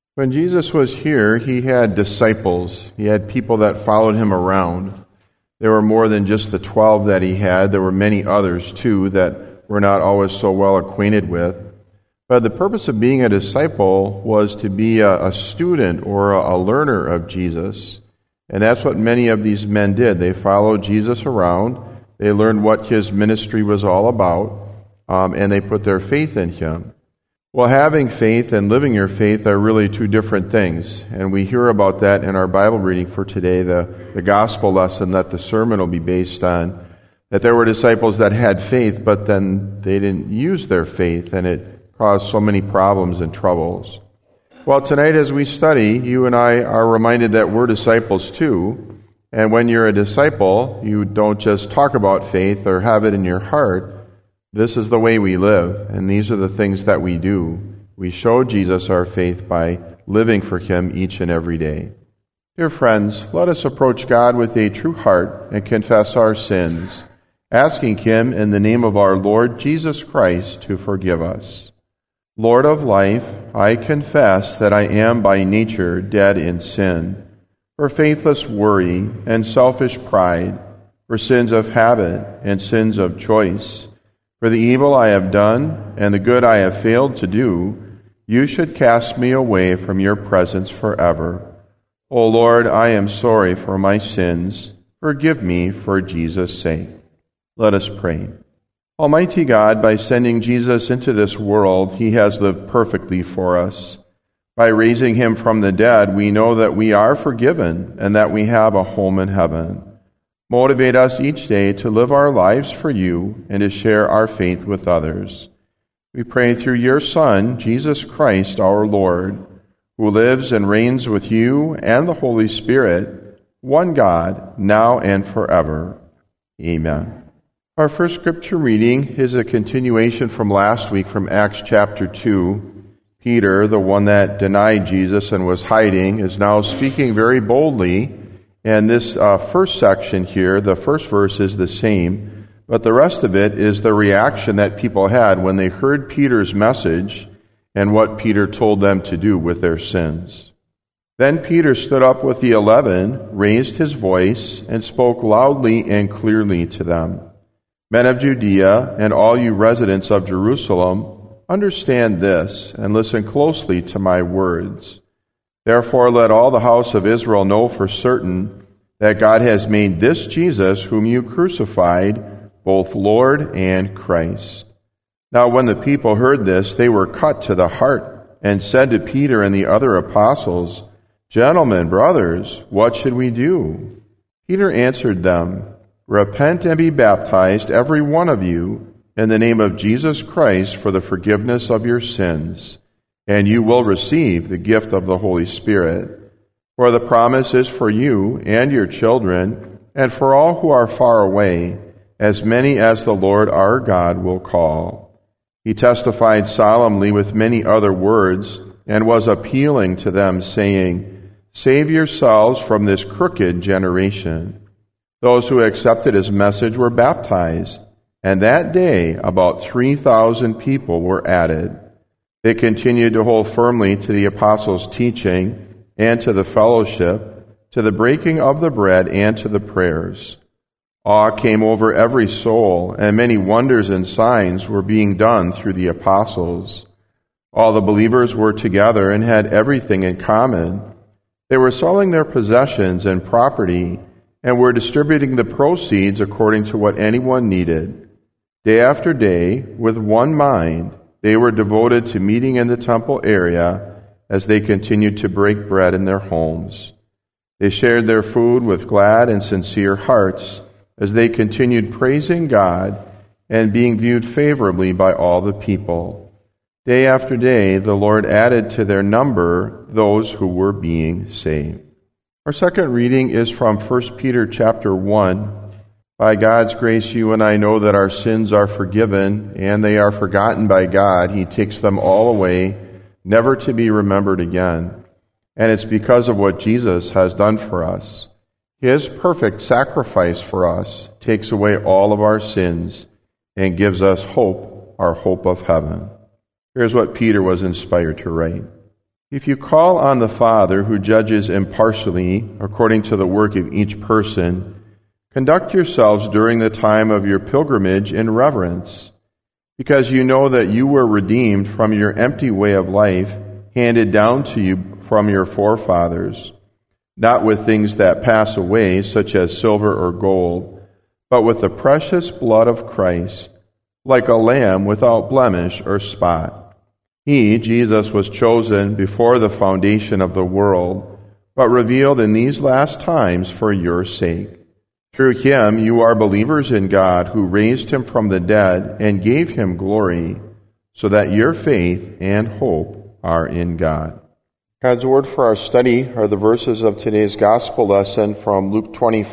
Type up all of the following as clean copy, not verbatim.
When Jesus was here, he had disciples. He had people that followed him around. There were more than just the 12 that he had. There were many others, too, that we're not always so well acquainted with. But the purpose of being a disciple was to be a student or a learner of Jesus. And that's what many of these men did. They followed Jesus around. They learned what his ministry was all about, and they put their faith in him. Well, having faith and living your faith are really two different things, and we hear about that in our Bible reading for today, the gospel lesson that the sermon will be based on, that there were disciples that had faith, but then they didn't use their faith, and it caused so many problems and troubles. Well, tonight as we study, you and I are reminded that we're disciples too, and when you're a disciple, you don't just talk about faith or have it in your heart. This is the way we live, and these are the things that we do. We show Jesus our faith by living for him each and every day. Dear friends, let us approach God with a true heart and confess our sins, asking him in the name of our Lord Jesus Christ to forgive us. Lord of life, I confess that I am by nature dead in sin, for faithless worry and selfish pride, for sins of habit and sins of choice. For the evil I have done and the good I have failed to do, you should cast me away from your presence forever. O Lord, I am sorry for my sins. Forgive me for Jesus' sake. Let us pray. Almighty God, by sending Jesus into this world, he has lived perfectly for us. By raising him from the dead, we know that we are forgiven and that we have a home in heaven. Motivate us each day to live our lives for you and to share our faith with others. We pray through your Son, Jesus Christ, our Lord, who lives and reigns with you and the Holy Spirit, one God, now and forever. Amen. Our first scripture reading is a continuation from last week from Acts chapter 2. Peter, the one that denied Jesus and was hiding, is now speaking very boldly. And this first section here, the first verse is the same, but the rest of it is the reaction that people had when they heard Peter's message and what Peter told them to do with their sins. Then Peter stood up with the 11, raised his voice, and spoke loudly and clearly to them. Men of Judea and all you residents of Jerusalem, understand this and listen closely to my words. Therefore, let all the house of Israel know for certain that God has made this Jesus, whom you crucified, both Lord and Christ. Now, when the people heard this, they were cut to the heart and said to Peter and the other apostles, Gentlemen, brothers, what should we do? Peter answered them, Repent and be baptized, every one of you, in the name of Jesus Christ for the forgiveness of your sins, and you will receive the gift of the Holy Spirit. For the promise is for you and your children, and for all who are far away, as many as the Lord our God will call. He testified solemnly with many other words, and was appealing to them, saying, Save yourselves from this crooked generation. Those who accepted his message were baptized, and that day about 3,000 people were added. They continued to hold firmly to the apostles' teaching and to the fellowship, to the breaking of the bread and to the prayers. Awe came over every soul, and many wonders and signs were being done through the apostles. All the believers were together and had everything in common. They were selling their possessions and property and were distributing the proceeds according to what anyone needed. Day after day, with one mind, they were devoted to meeting in the temple area as they continued to break bread in their homes. They shared their food with glad and sincere hearts as they continued praising God and being viewed favorably by all the people. Day after day, the Lord added to their number those who were being saved. Our second reading is from 1 Peter chapter 1. By God's grace, you and I know that our sins are forgiven and they are forgotten by God. He takes them all away, never to be remembered again. And it's because of what Jesus has done for us. His perfect sacrifice for us takes away all of our sins and gives us hope, our hope of heaven. Here's what Peter was inspired to write. If you call on the Father who judges impartially according to the work of each person, conduct yourselves during the time of your pilgrimage in reverence, because you know that you were redeemed from your empty way of life handed down to you from your forefathers, not with things that pass away, such as silver or gold, but with the precious blood of Christ, like a lamb without blemish or spot. He, Jesus, was chosen before the foundation of the world, but revealed in these last times for your sake. Through him you are believers in God, who raised him from the dead and gave him glory, so that your faith and hope are in God. God's word for our study are the verses of today's gospel lesson from Luke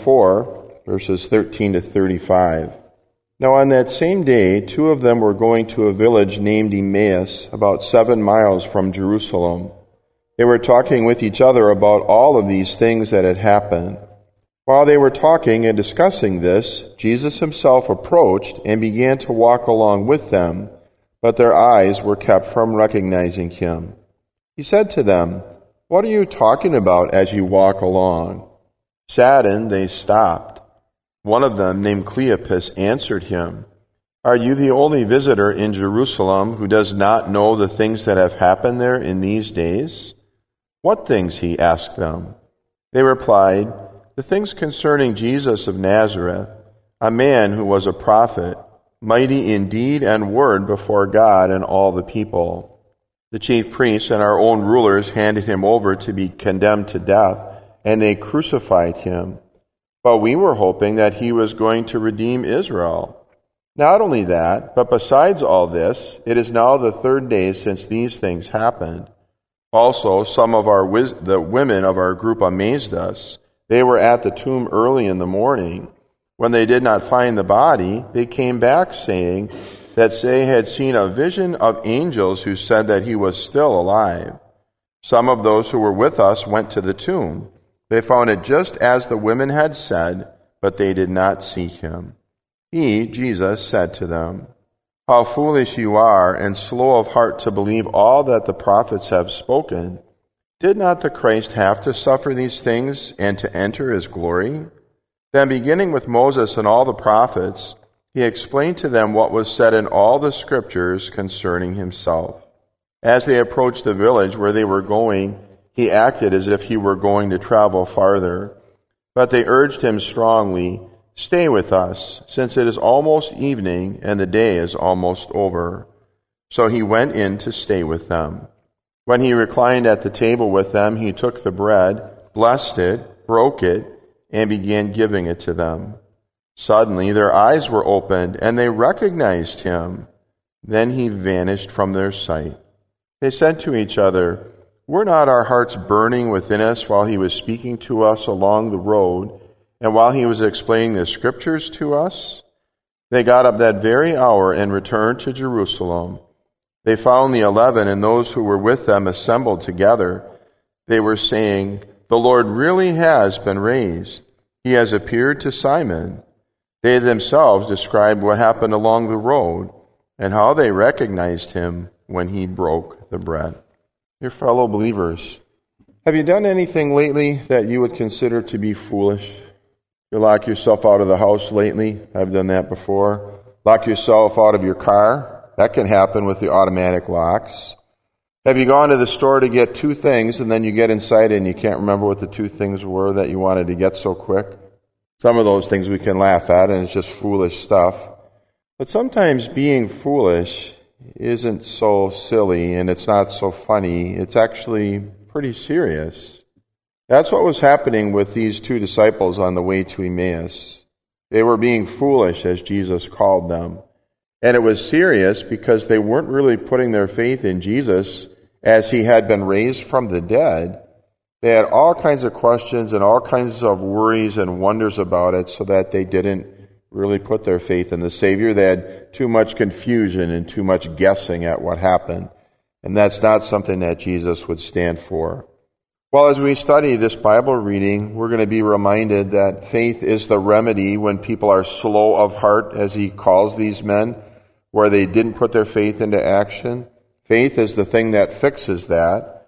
24, verses 13 to 35. Now on that same day, two of them were going to a village named Emmaus, about 7 miles from Jerusalem. They were talking with each other about all of these things that had happened. While they were talking and discussing this, Jesus himself approached and began to walk along with them, but their eyes were kept from recognizing him. He said to them, "What are you talking about as you walk along?" Saddened, they stopped. One of them, named Cleopas, answered him, "Are you the only visitor in Jerusalem who does not know the things that have happened there in these days?" "What things?" he asked them. They replied, "The things concerning Jesus of Nazareth, a man who was a prophet, mighty in deed and word before God and all the people. The chief priests and our own rulers handed him over to be condemned to death, and they crucified him. But we were hoping that he was going to redeem Israel. Not only that, but besides all this, it is now the 3rd day since these things happened. Also, some of the women of our group amazed us. They were at the tomb early in the morning. When they did not find the body, they came back saying that they had seen a vision of angels who said that he was still alive. Some of those who were with us went to the tomb. They found it just as the women had said, but they did not see him." He, Jesus, said to them, "How foolish you are, and slow of heart to believe all that the prophets have spoken. Did not the Christ have to suffer these things and to enter his glory?" Then, beginning with Moses and all the prophets, he explained to them what was said in all the scriptures concerning himself. As they approached the village where they were going, he acted as if he were going to travel farther. But they urged him strongly, "Stay with us, since it is almost evening and the day is almost over." So he went in to stay with them. When he reclined at the table with them, he took the bread, blessed it, broke it, and began giving it to them. Suddenly their eyes were opened, and they recognized him. Then he vanished from their sight. They said to each other, "Were not our hearts burning within us while he was speaking to us along the road, and while he was explaining the scriptures to us?" They got up that very hour and returned to Jerusalem. They found the 11 and those who were with them assembled together. They were saying, "The Lord really has been raised. He has appeared to Simon." They themselves described what happened along the road and how they recognized him when he broke the bread. Dear fellow believers, have you done anything lately that you would consider to be foolish? You lock yourself out of the house lately? I've done that before. Lock yourself out of your car? That can happen with the automatic locks. Have you gone to the store to get 2 things and then you get inside and you can't remember what the 2 things were that you wanted to get so quick? Some of those things we can laugh at, and it's just foolish stuff. But sometimes being foolish isn't so silly and it's not so funny. It's actually pretty serious. That's what was happening with these 2 disciples on the way to Emmaus. They were being foolish, as Jesus called them. And it was serious because they weren't really putting their faith in Jesus as he had been raised from the dead. They had all kinds of questions and all kinds of worries and wonders about it, so that they didn't really put their faith in the Savior. They had too much confusion and too much guessing at what happened. And that's not something that Jesus would stand for. Well, as we study this Bible reading, we're going to be reminded that faith is the remedy when people are slow of heart, as he calls these men, where they didn't put their faith into action. Faith is the thing that fixes that.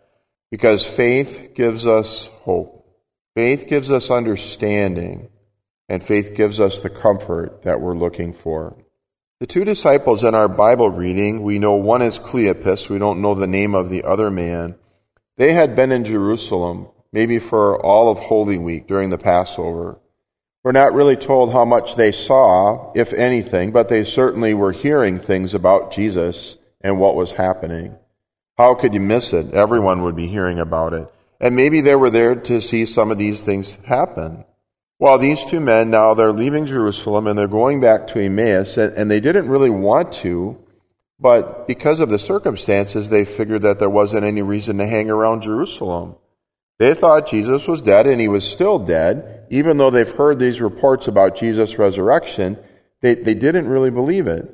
Because faith gives us hope. Faith gives us understanding. And faith gives us the comfort that we're looking for. The two disciples in our Bible reading, we know one is Cleopas. We don't know the name of the other man. They had been in Jerusalem, maybe for all of Holy Week during the Passover. We're not really told how much they saw, if anything, but they certainly were hearing things about Jesus and what was happening. How could you miss it? Everyone would be hearing about it. And maybe they were there to see some of these things happen. Well, these two men, now they're leaving Jerusalem and they're going back to Emmaus, and they didn't really want to, but because of the circumstances, they figured that there wasn't any reason to hang around Jerusalem. They thought Jesus was dead, and he was still dead. Even though they've heard these reports about Jesus' resurrection, they didn't really believe it.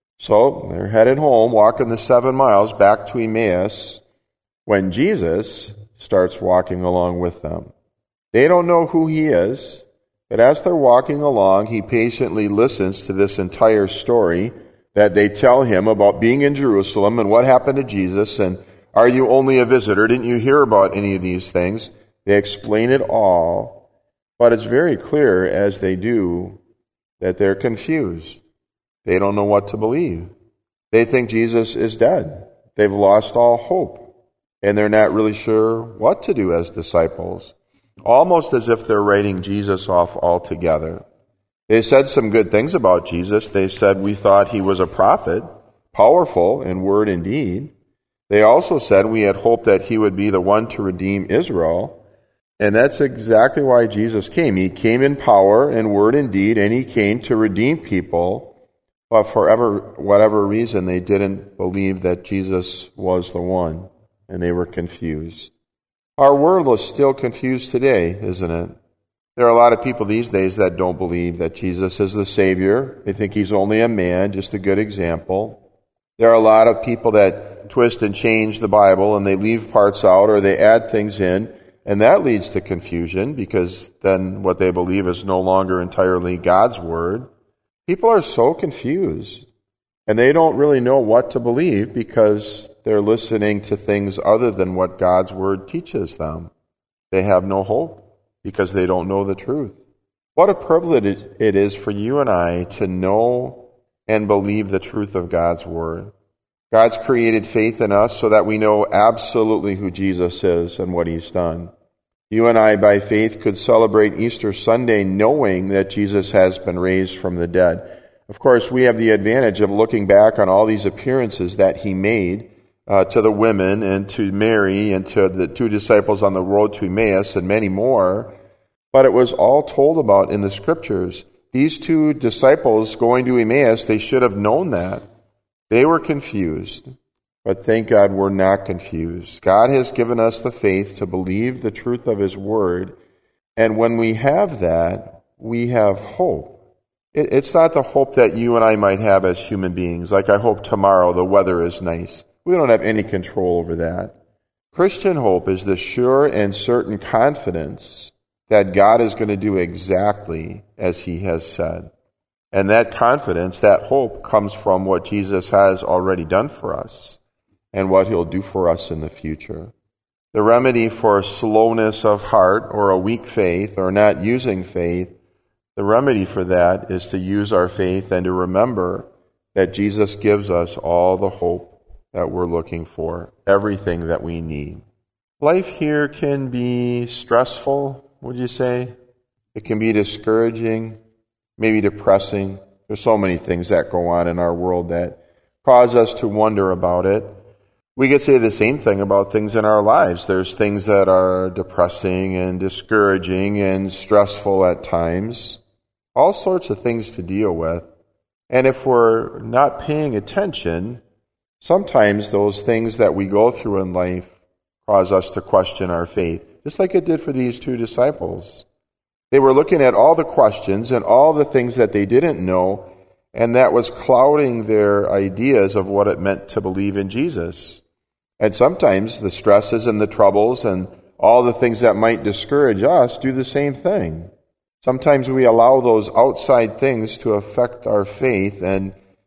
So they're headed home, walking the 7 miles back to Emmaus, when Jesus starts walking along with them. They don't know who he is. But as they're walking along, he patiently listens to this entire story that they tell him about being in Jerusalem and what happened to Jesus, and are you only a visitor? Didn't you hear about any of these things? They explain it all, but it's very clear as they do that they're confused. They don't know what to believe. They think Jesus is dead. They've lost all hope, and they're not really sure what to do as disciples. Almost as if they're writing Jesus off altogether. They said some good things about Jesus. They said, we thought he was a prophet, powerful in word and deed. They also said we had hoped that he would be the one to redeem Israel. And that's exactly why Jesus came. He came in power and word and deed, and he came to redeem people. But for whatever reason, they didn't believe that Jesus was the one, and they were confused. Our world is still confused today, isn't it? There are a lot of people these days that don't believe that Jesus is the Savior. They think he's only a man, just a good example. There are a lot of people that twist and change the Bible, and they leave parts out or they add things in, and that leads to confusion because then what they believe is no longer entirely God's Word. People are so confused, and they don't really know what to believe because they're listening to things other than what God's Word teaches them. They have no hope because they don't know the truth. What a privilege it is for you and I to know and believe the truth of God's Word. God's created faith in us so that we know absolutely who Jesus is and what he's done. You and I, by faith, could celebrate Easter Sunday knowing that Jesus has been raised from the dead. Of course, we have the advantage of looking back on all these appearances that he made to the women and to Mary and to the two disciples on the road to Emmaus and many more. But it was all told about in the Scriptures. These two disciples going to Emmaus, they should have known that. They were confused. But thank God we're not confused. God has given us the faith to believe the truth of his word. And when we have that, we have hope. It's not the hope that you and I might have as human beings, like I hope tomorrow the weather is nice. We don't have any control over that. Christian hope is the sure and certain confidence that God is going to do exactly as he has said. And that confidence, that hope, comes from what Jesus has already done for us and what he'll do for us in the future. The remedy for slowness of heart or a weak faith or not using faith, the remedy for that is to use our faith and to remember that Jesus gives us all the hope that we're looking for, everything that we need. Life here can be stressful, would you say? It can be discouraging, maybe depressing. There's so many things that go on in our world that cause us to wonder about it. We could say the same thing about things in our lives. There's things that are depressing and discouraging and stressful at times. All sorts of things to deal with. And if we're not paying attention, sometimes those things that we go through in life cause us to question our faith, just like it did for these two disciples. They were looking at all the questions and all the things that they didn't know, and that was clouding their ideas of what it meant to believe in Jesus. And sometimes the stresses and the troubles and all the things that might discourage us do the same thing. Sometimes we allow those outside things to affect our faith, and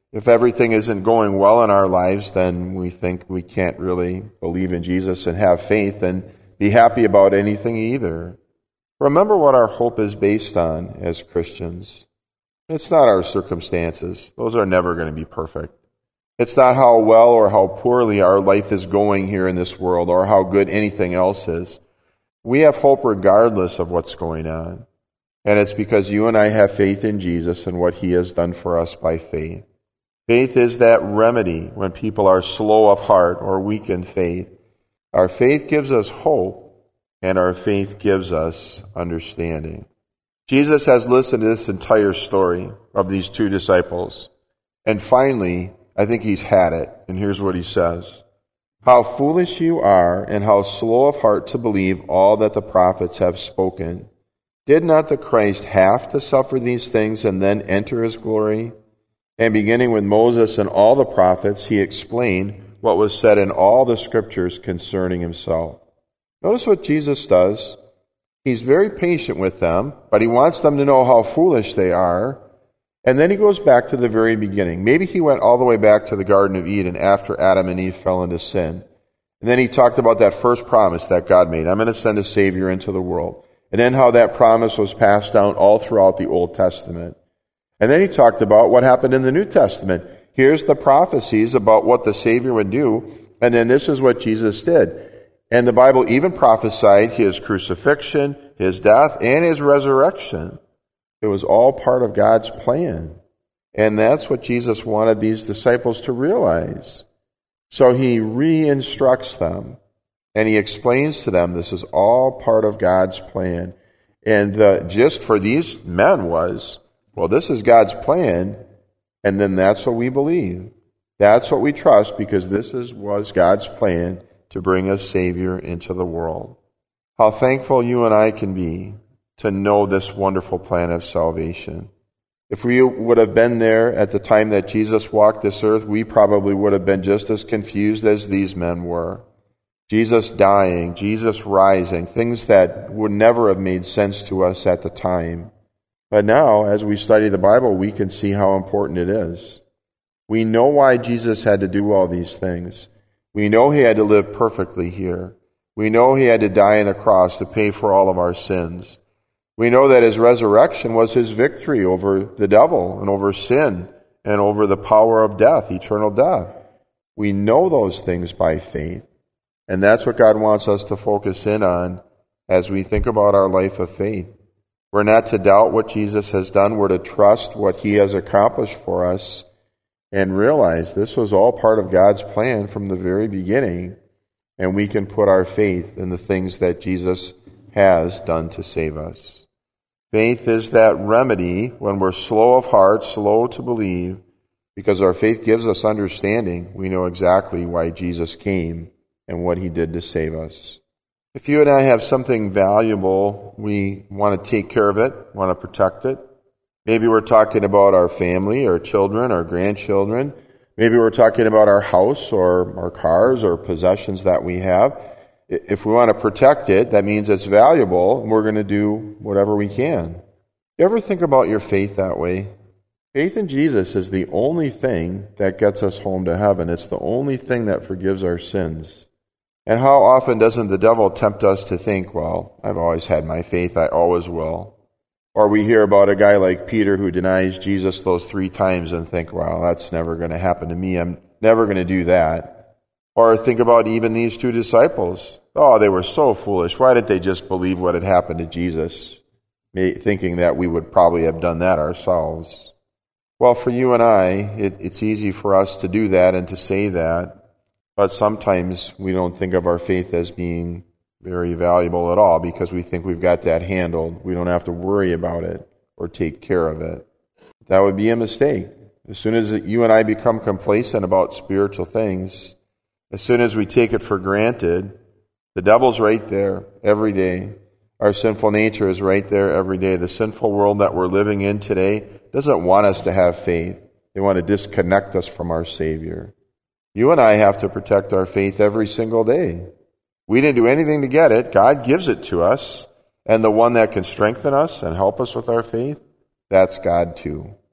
If everything isn't going well in our lives, then we think we can't really believe in Jesus and have faith and be happy about anything either. Remember what our hope is based on as Christians. It's not our circumstances. Those are never going to be perfect. It's not how well or how poorly our life is going here in this world or how good anything else is. We have hope regardless of what's going on. And it's because you and I have faith in Jesus and what He has done for us by faith. Faith is that remedy when people are slow of heart or weak in faith. Our faith gives us hope, and our faith gives us understanding. Jesus has listened to this entire story of these two disciples. And finally, I think He's had it. And here's what He says. How foolish you are, and how slow of heart to believe all that the prophets have spoken. Did not the Christ have to suffer these things and then enter His glory? And beginning with Moses and all the prophets, He explained what was said in all the scriptures concerning Himself. Notice what Jesus does. He's very patient with them, but He wants them to know how foolish they are. And then He goes back to the very beginning. Maybe He went all the way back to the Garden of Eden after Adam and Eve fell into sin. And then He talked about that first promise that God made. I'm going to send a Savior into the world. And then how that promise was passed down all throughout the Old Testament. And then He talked about what happened in the New Testament. Here's the prophecies about what the Savior would do, and then this is what Jesus did. And the Bible even prophesied His crucifixion, His death, and His resurrection. It was all part of God's plan. And that's what Jesus wanted these disciples to realize. So He re-instructs them, and He explains to them this is all part of God's plan. And the gist for these men was, well, this is God's plan, and then that's what we believe. That's what we trust, because this was God's plan to bring a Savior into the world. How thankful you and I can be to know this wonderful plan of salvation. If we would have been there at the time that Jesus walked this earth, we probably would have been just as confused as these men were. Jesus dying, Jesus rising, things that would never have made sense to us at the time. But now, as we study the Bible, we can see how important it is. We know why Jesus had to do all these things. We know He had to live perfectly here. We know He had to die on a cross to pay for all of our sins. We know that His resurrection was His victory over the devil and over sin and over the power of death, eternal death. We know those things by faith. And that's what God wants us to focus in on as we think about our life of faith. We're not to doubt what Jesus has done. We're to trust what He has accomplished for us and realize this was all part of God's plan from the very beginning. And we can put our faith in the things that Jesus has done to save us. Faith is that remedy when we're slow of heart, slow to believe, because our faith gives us understanding. We know exactly why Jesus came and what He did to save us. If you and I have something valuable, we want to take care of it, want to protect it. Maybe we're talking about our family, our children, our grandchildren. Maybe we're talking about our house or our cars or possessions that we have. If we want to protect it, that means it's valuable, and we're going to do whatever we can. You ever think about your faith that way? Faith in Jesus is the only thing that gets us home to heaven. It's the only thing that forgives our sins. And how often doesn't the devil tempt us to think, well, I've always had my faith, I always will. Or we hear about a guy like Peter who denies Jesus those 3 times and think, well, that's never going to happen to me. I'm never going to do that. Or think about even these 2 disciples. Oh, they were so foolish. Why didn't they just believe what had happened to Jesus? Thinking that we would probably have done that ourselves. Well, for you and I, it's easy for us to do that and to say that. But sometimes we don't think of our faith as being very valuable at all because we think we've got that handled. We don't have to worry about it or take care of it. That would be a mistake. As soon as you and I become complacent about spiritual things, as soon as we take it for granted, the devil's right there every day. Our sinful nature is right there every day. The sinful world that we're living in today doesn't want us to have faith. They want to disconnect us from our Savior. You and I have to protect our faith every single day. We didn't do anything to get it. God gives it to us. And the one that can strengthen us and help us with our faith, that's God too.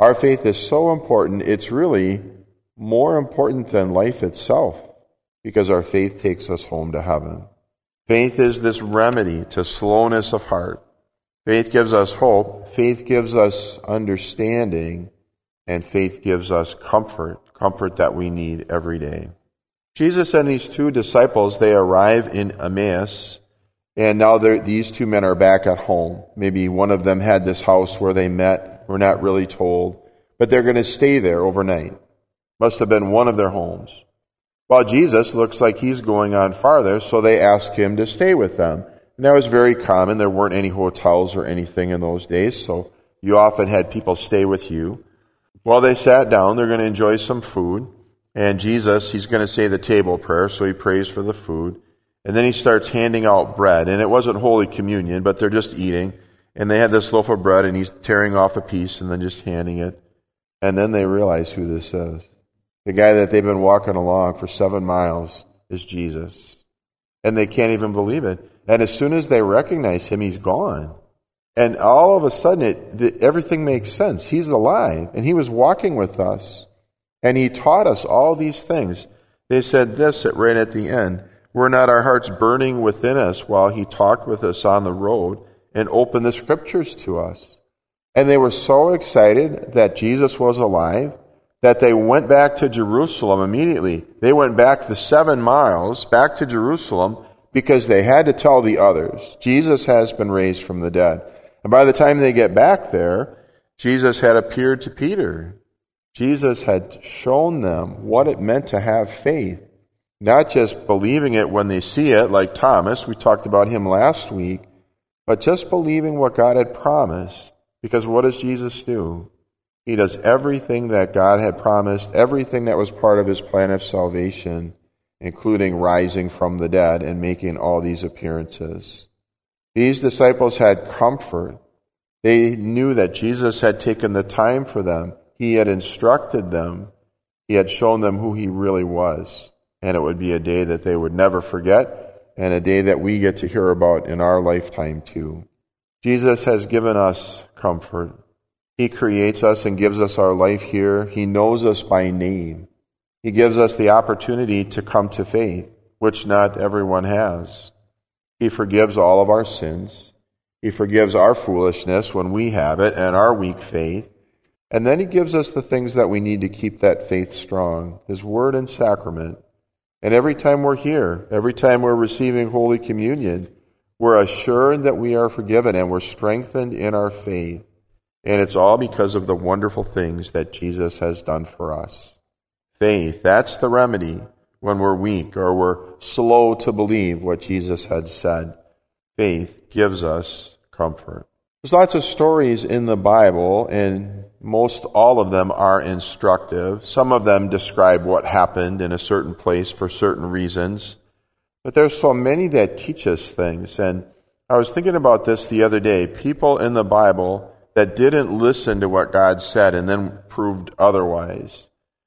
Our faith is so important, it's really more important than life itself, because our faith takes us home to heaven. Faith is this remedy to slowness of heart. Faith gives us hope, faith gives us understanding, and faith gives us comfort that we need every day. Jesus and these two disciples, they arrive in Emmaus, and now these two men are back at home. Maybe one of them had this house where they met, we're not really told, but they're going to stay there overnight. Must have been one of their homes. While Jesus looks like he's going on farther, so they ask him to stay with them. And that was very common. There weren't any hotels or anything in those days, so you often had people stay with you. While they sat down, they're going to enjoy some food. And Jesus, he's going to say the table prayer, so he prays for the food. And then he starts handing out bread. And it wasn't Holy Communion, but they're just eating. And they had this loaf of bread, and he's tearing off a piece and then just handing it. And then they realize who this is. The guy that they've been walking along for 7 miles is Jesus. And they can't even believe it. And as soon as they recognize him, he's gone. And all of a sudden, everything makes sense. He's alive, and he was walking with us. And he taught us all these things. They said this right at the end. Were not our hearts burning within us while he talked with us on the road and opened the scriptures to us? And they were so excited that Jesus was alive that they went back to Jerusalem immediately. They went back the 7 miles back to Jerusalem because they had to tell the others, Jesus has been raised from the dead. And by the time they get back there, Jesus had appeared to Peter. Jesus had shown them what it meant to have faith. Not just believing it when they see it, like Thomas, we talked about him last week, but just believing what God had promised. Because what does Jesus do? He does everything that God had promised, everything that was part of his plan of salvation, including rising from the dead and making all these appearances. These disciples had comfort. They knew that Jesus had taken the time for them. He had instructed them. He had shown them who he really was. And it would be a day that they would never forget, and a day that we get to hear about in our lifetime too. Jesus has given us comfort. He creates us and gives us our life here. He knows us by name. He gives us the opportunity to come to faith, which not everyone has. He forgives all of our sins. He forgives our foolishness when we have it and our weak faith. And then he gives us the things that we need to keep that faith strong, his word and sacrament. And every time we're here, every time we're receiving Holy Communion, we're assured that we are forgiven and we're strengthened in our faith. And it's all because of the wonderful things that Jesus has done for us. Faith, that's the remedy when we're weak or we're slow to believe what Jesus had said. Faith gives us comfort. There's lots of stories in the Bible, and most all of them are instructive. Some of them describe what happened in a certain place for certain reasons. But there's so many that teach us things. And I was thinking about this the other day. People in the Bible that didn't listen to what God said and then proved otherwise.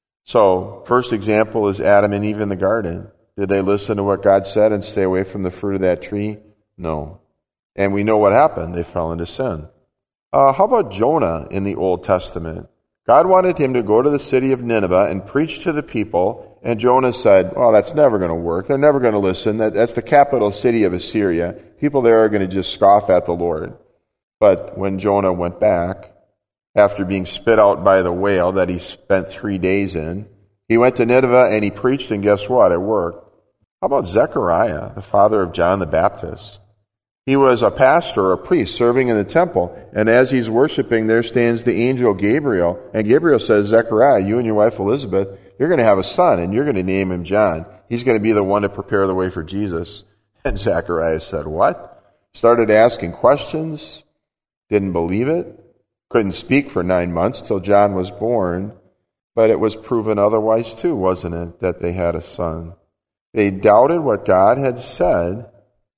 So, first example is Adam and Eve in the garden. Did they listen to what God said and stay away from the fruit of that tree? No. And we know what happened. They fell into sin. How about Jonah in the Old Testament? God wanted him to go to the city of Nineveh and preach to the people, and Jonah said, well, that's never going to work. They're never going to listen. That's the capital city of Assyria. People there are going to just scoff at the Lord. But when Jonah went back, after being spit out by the whale that he spent 3 days in, he went to Nineveh and he preached, and guess what? It worked. How about Zechariah, the father of John the Baptist? He was a pastor, a priest, serving in the temple, and as he's worshiping, there stands the angel Gabriel, and Gabriel says, Zechariah, you and your wife Elizabeth, you're going to have a son, and you're going to name him John. He's going to be the one to prepare the way for Jesus. And Zechariah said, what? Started asking questions, didn't believe it, couldn't speak for 9 months till John was born, but it was proven otherwise too, wasn't it, that they had a son. They doubted what God had said,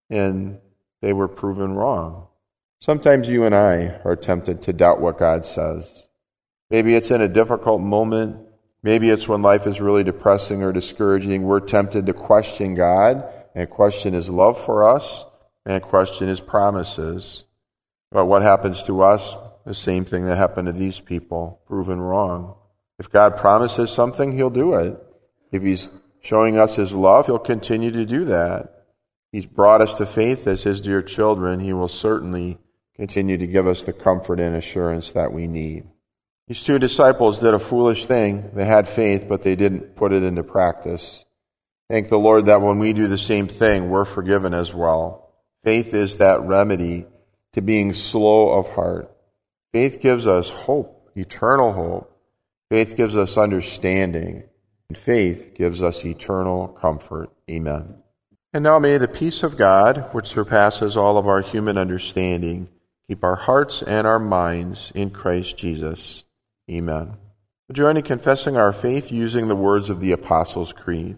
and they were proven wrong. Sometimes you and I are tempted to doubt what God says. Maybe it's in a difficult moment. Maybe it's when life is really depressing or discouraging. We're tempted to question God and question his love for us and question his promises. But what happens to us? the same thing that happened to these people, proven wrong. If God promises something, he'll do it. If he's showing us his love, he'll continue to do that. He's brought us to faith as his dear children. He will certainly continue to give us the comfort and assurance that we need. These two disciples did a foolish thing. They had faith, but they didn't put it into practice. Thank the Lord that when we do the same thing, we're forgiven as well. Faith is that remedy to being slow of heart. Faith gives us hope, eternal hope. Faith gives us understanding. And faith gives us eternal comfort. Amen. And now may the peace of God, which surpasses all of our human understanding, keep our hearts and our minds in Christ Jesus. Amen. We'll join in confessing our faith using the words of the Apostles' Creed.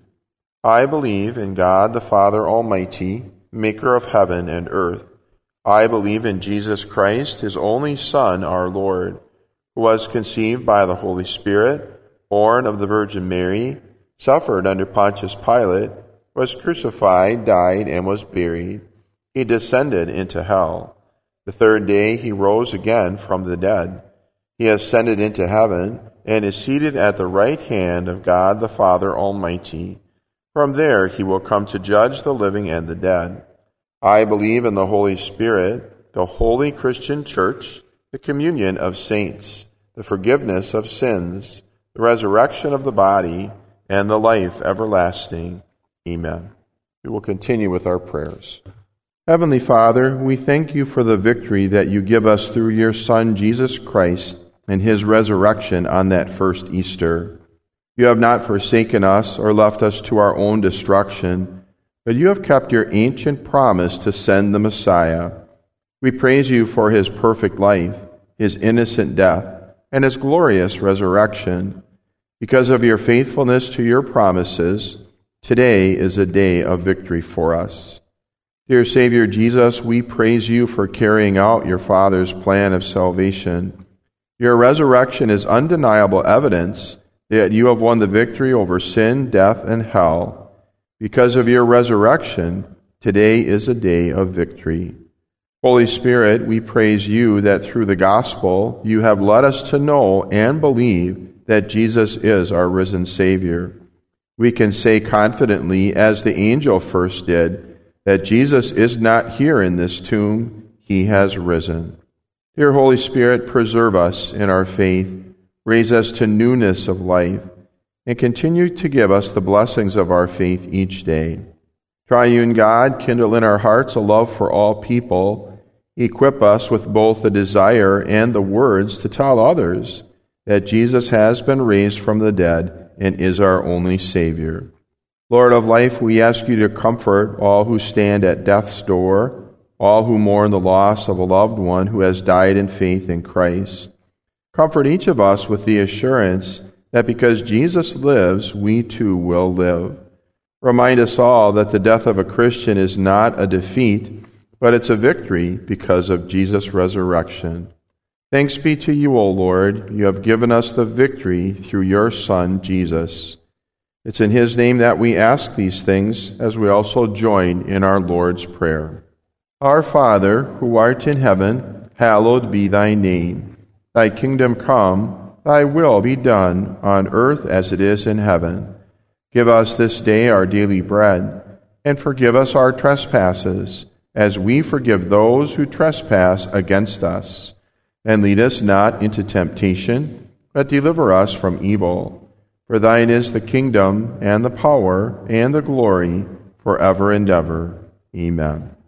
I believe in God the Father Almighty, maker of heaven and earth. I believe in Jesus Christ, his only Son, our Lord, who was conceived by the Holy Spirit, born of the Virgin Mary, suffered under Pontius Pilate, was crucified, died, and was buried. He descended into hell. The third day he rose again from the dead. He ascended into heaven and is seated at the right hand of God the Father Almighty. From there he will come to judge the living and the dead. I believe in the Holy Spirit, the holy Christian Church, the communion of saints, the forgiveness of sins, the resurrection of the body, and the life everlasting. Amen. We will continue with our prayers. Heavenly Father, we thank you for the victory that you give us through your Son, Jesus Christ, and his resurrection on that first Easter. You have not forsaken us or left us to our own destruction, but you have kept your ancient promise to send the Messiah. We praise you for his perfect life, his innocent death, and his glorious resurrection. Because of your faithfulness to your promises, today is a day of victory for us. Dear Savior Jesus, we praise you for carrying out your Father's plan of salvation. Your resurrection is undeniable evidence that you have won the victory over sin, death, and hell. Because of your resurrection, today is a day of victory. Holy Spirit, we praise you that through the gospel you have led us to know and believe that Jesus is our risen Savior. We can say confidently, as the angel first did, that Jesus is not here in this tomb, he has risen. Dear Holy Spirit, preserve us in our faith, raise us to newness of life, and continue to give us the blessings of our faith each day. Triune God, kindle in our hearts a love for all people, equip us with both the desire and the words to tell others that Jesus has been raised from the dead and is our only Savior. Lord of life, we ask you to comfort all who stand at death's door, all who mourn the loss of a loved one who has died in faith in Christ. Comfort each of us with the assurance that because Jesus lives, we too will live. Remind us all that the death of a Christian is not a defeat, but it's a victory because of Jesus' resurrection. Thanks be to you, O Lord. You have given us the victory through your Son, Jesus. It's in his name that we ask these things, as we also join in our Lord's Prayer. Our Father, who art in heaven, hallowed be thy name. Thy kingdom come, thy will be done, on earth as it is in heaven. Give us this day our daily bread, and forgive us our trespasses, as we forgive those who trespass against us. And lead us not into temptation, but deliver us from evil. For thine is the kingdom, and the power, and the glory, forever and ever. Amen.